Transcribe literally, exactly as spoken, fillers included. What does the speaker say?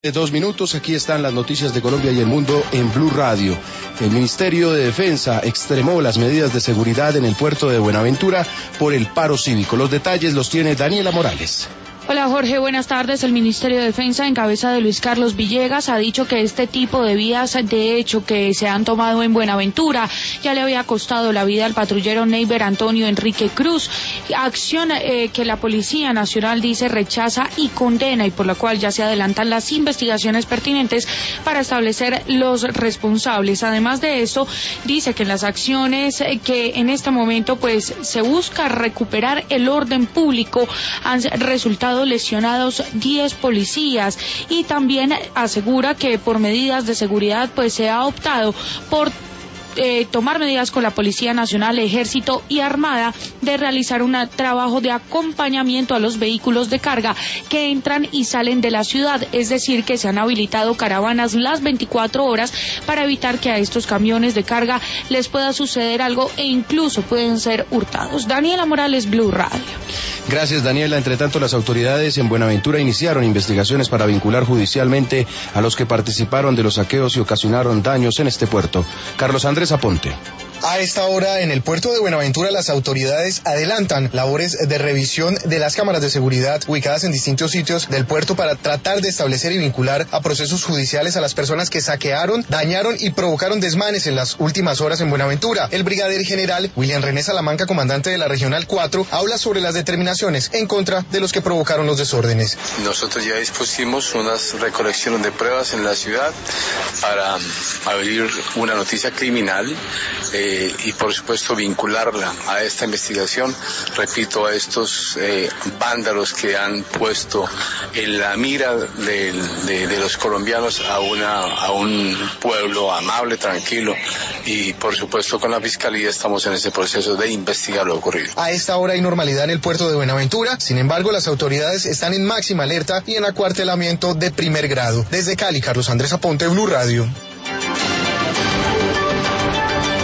Dos minutos, aquí están las noticias de Colombia y el mundo en Blue Radio. El Ministerio de Defensa extremó las medidas de seguridad en el puerto de Buenaventura por el paro cívico. Los detalles los tiene Daniela Morales. Hola Jorge, buenas tardes. El Ministerio de Defensa, en cabeza de Luis Carlos Villegas, ha dicho que este tipo de vías de hecho que se han tomado en Buenaventura ya le había costado la vida al patrullero Neiber Antonio Enrique Cruz, acción eh, que la Policía Nacional dice rechaza y condena, y por la cual ya se adelantan las investigaciones pertinentes para establecer los responsables. Además de eso, dice que en las acciones que en este momento pues se busca recuperar el orden público han resultado lesionados diez policías, y también asegura que por medidas de seguridad pues se ha optado por Eh, tomar medidas con la Policía Nacional, Ejército y Armada de realizar un trabajo de acompañamiento a los vehículos de carga que entran y salen de la ciudad, es decir, que se han habilitado caravanas las veinticuatro horas para evitar que a estos camiones de carga les pueda suceder algo e incluso pueden ser hurtados. Daniela Morales, Blue Radio. Gracias, Daniela. Entre tanto, las autoridades en Buenaventura iniciaron investigaciones para vincular judicialmente a los que participaron de los saqueos y ocasionaron daños en este puerto. Carlos Andrés Aponte. A esta hora, en el puerto de Buenaventura, las autoridades adelantan labores de revisión de las cámaras de seguridad ubicadas en distintos sitios del puerto para tratar de establecer y vincular a procesos judiciales a las personas que saquearon, dañaron y provocaron desmanes en las últimas horas en Buenaventura. El brigadier general William René Salamanca, comandante de la Regional cuatro, habla sobre las determinaciones en contra de los que provocaron los desórdenes. Nosotros ya dispusimos unas recolecciones de pruebas en la ciudad para abrir una noticia criminal eh, y por supuesto vincularla a esta investigación, repito, a estos eh, vándalos que han puesto en la mira de, de, de los colombianos a, una, a un pueblo amable, tranquilo, y por supuesto con la Fiscalía estamos en ese proceso de investigar lo ocurrido. A esta hora hay normalidad en el puerto de Buenaventura, sin embargo las autoridades están en máxima alerta y en acuartelamiento de primer grado. Desde Cali, Carlos Andrés Aponte, Blue Radio.